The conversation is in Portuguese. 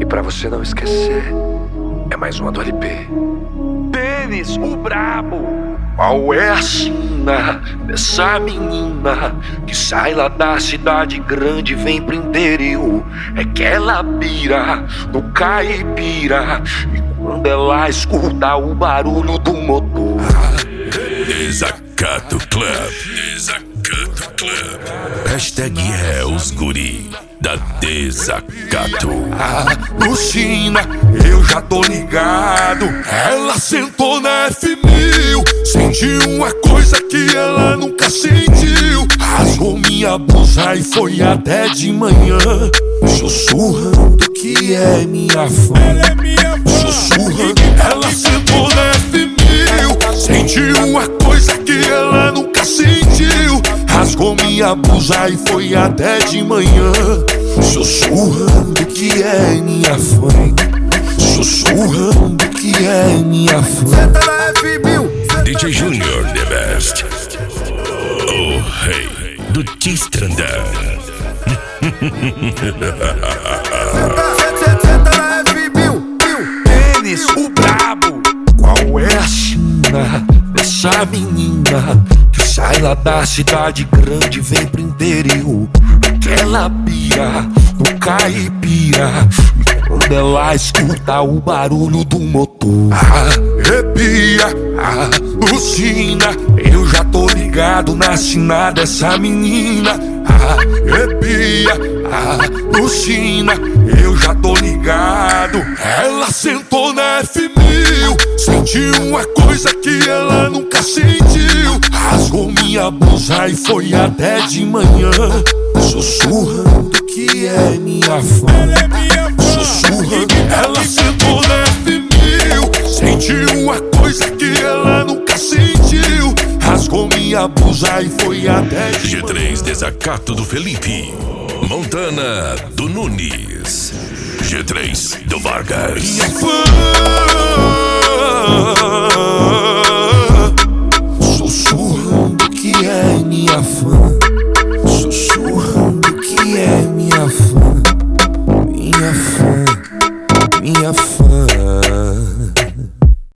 pra você não esquecer, é mais uma do LP. Denis, o brabo. Qual é a sina dessa menina que sai lá da cidade grande e vem pro interior? É que ela pira no caipira e quando ela escuta o barulho do motor. Desacato Club, Desacato Club. Hashtag é os guri da Desacato. Lucina, eu já tô ligado. Ela sentou na F1000, sentiu uma coisa que ela nunca sentiu. Rasgou minha blusa e foi até de manhã, sussurrando que é minha fã. Sussurrando, ela sentou na F1000, sentiu uma coisa que ela nunca sentiu. Rasgou minha blusa e foi até de manhã, sussurrando que é minha fã. Sussurrando que é minha fã. Senta na F1000. DJ Junior The Best, o rei do Tistrandão. Senta na F1000. Denis, o brabo. Qual é a sina dessa menina que sai lá da cidade grande e vem pro interior? Aquela pira no caipira e quando ela escuta o barulho do motor, arrepia, alucina. Eu já tô ligado na sina dessa menina. Arrepia, alucina. Eu já tô ligado. Ela sentou na F1000, sentiu uma coisa que ela nunca sentiu. Rasgou minha blusa e foi até de manhã, sussurrando que é minha fã. Sussurrando, ela sentou na F1000, sentiu uma coisa que ela nunca sentiu. Rasgou minha blusa e foi até de manhã. G3 Desacato do Felipe, Montana do Nunes, G3 do Vargas. Minha fã.